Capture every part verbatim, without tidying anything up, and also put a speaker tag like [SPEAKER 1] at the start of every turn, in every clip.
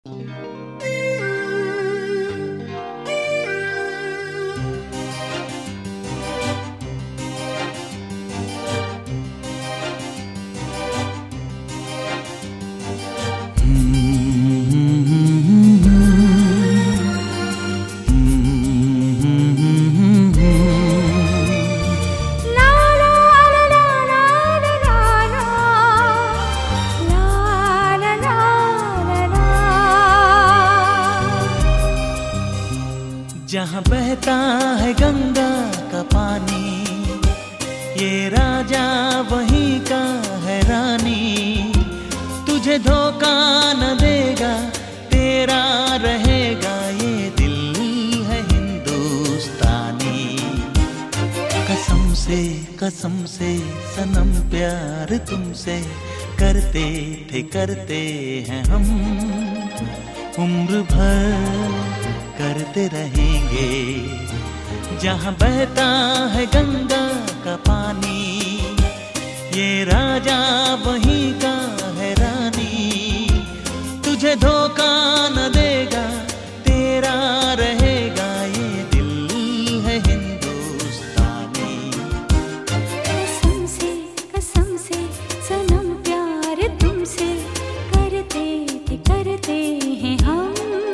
[SPEAKER 1] जहाँ बहता है गंगा का पानी, ये राजा वहीं का है रानी। तुझे धोखा न देगा, तेरा रहेगा, ये दिल है हिंदुस्तानी। कसम से कसम से सनम प्यार तुमसे करते थे करते हैं हम, उम्र भर करते रहेंगे। जहाँ बहता है गंगा का पानी, ये राजा वहीं का है रानी। तुझे धोखा न देगा, तेरा रहेगा, ये दिल है हिंदुस्तानी।
[SPEAKER 2] कसम से कसम से सनम प्यार तुमसे करते थे करते हैं हम,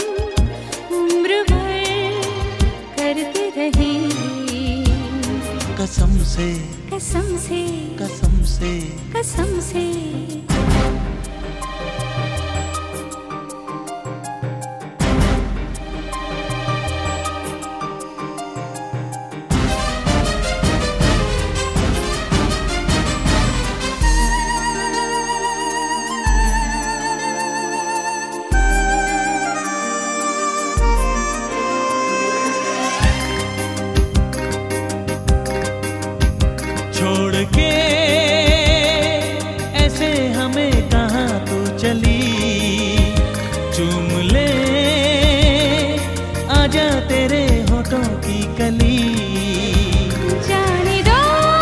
[SPEAKER 1] कसम से
[SPEAKER 2] कसम से
[SPEAKER 1] कसम से
[SPEAKER 2] कसम से
[SPEAKER 1] छोड़ के ऐसे हमें कहाँ तू चली, चूम ले आजा तेरे होठों की कली।
[SPEAKER 2] जाने दो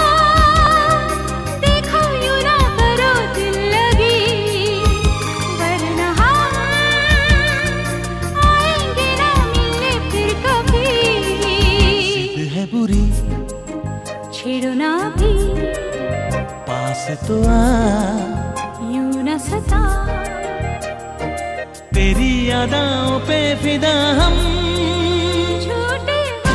[SPEAKER 2] देखो यूं ना करो दिल लगी, वरना हम आएंगे ना मिलने फिर कभी।
[SPEAKER 1] जिद है बुरी
[SPEAKER 2] छेड़ो ना भी,
[SPEAKER 1] पास तो आ
[SPEAKER 2] यूं ना सता,
[SPEAKER 1] तेरी यादों पे फिदा हम
[SPEAKER 2] झूठे हो।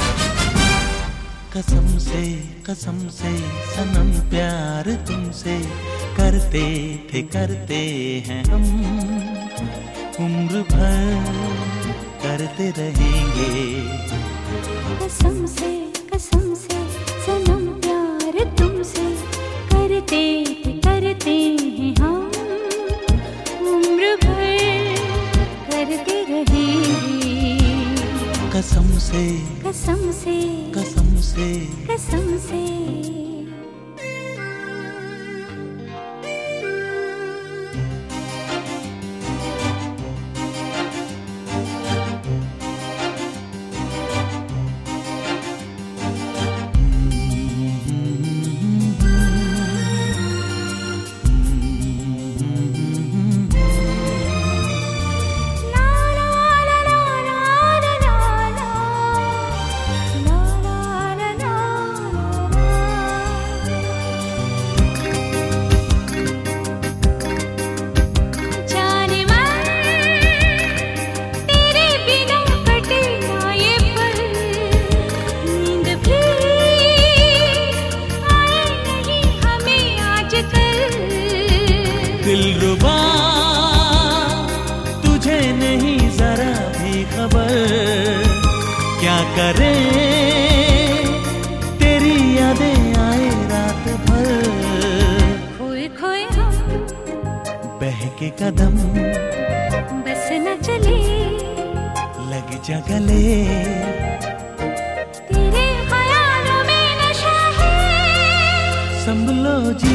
[SPEAKER 1] कसम से कसम से सनम प्यार तुमसे करते थे करते हैं हम, उम्र भर करते रहेंगे।
[SPEAKER 2] कसम से कसम से सनम प्यार तुमसे करते थे करते हैं हम, उम्र भर करते रहेंगे।
[SPEAKER 1] कसम से
[SPEAKER 2] कसम से
[SPEAKER 1] कसम से
[SPEAKER 2] कसम से
[SPEAKER 1] दिलरुबा तुझे नहीं जरा भी खबर, क्या करें तेरी यादें आए रात भर।
[SPEAKER 2] खोए खोए हम
[SPEAKER 1] बहके कदम
[SPEAKER 2] बस न चले,
[SPEAKER 1] लग जा गले,
[SPEAKER 2] तेरे ख्यालों में नशा है,
[SPEAKER 1] संभलो जी।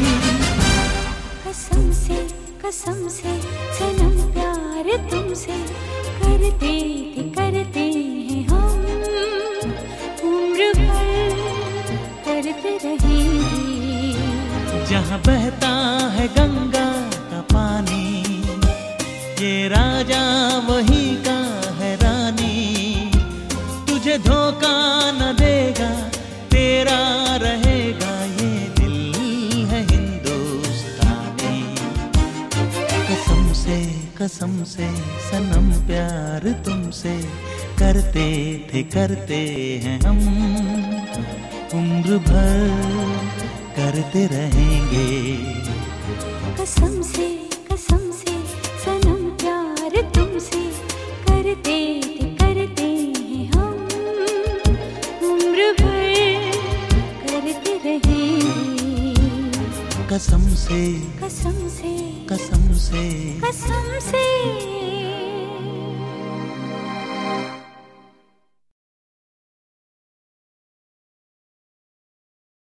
[SPEAKER 2] कसम से कसम से सनम प्यार तुमसे करते थे करते हैं हम, उम्र भर करते रहेंगे।
[SPEAKER 1] जहाँ बहता है गंगा का पानी, ये राज राजा वही का है रानी, तुझे धोखा न देगा, तेरा रहेगा ये दिल है हिंदुस्तानी। कसम से कसम से सनम प्यार तुमसे करते थे करते हैं हम, उम्र भर करते रहेंगे।
[SPEAKER 2] कसम से कसम से सनम प्यार तुमसे करते थे करते हैं हम, उम्र भर करते रहेंगे।
[SPEAKER 1] कसम से
[SPEAKER 2] कसम से
[SPEAKER 1] कसम से
[SPEAKER 2] कसम से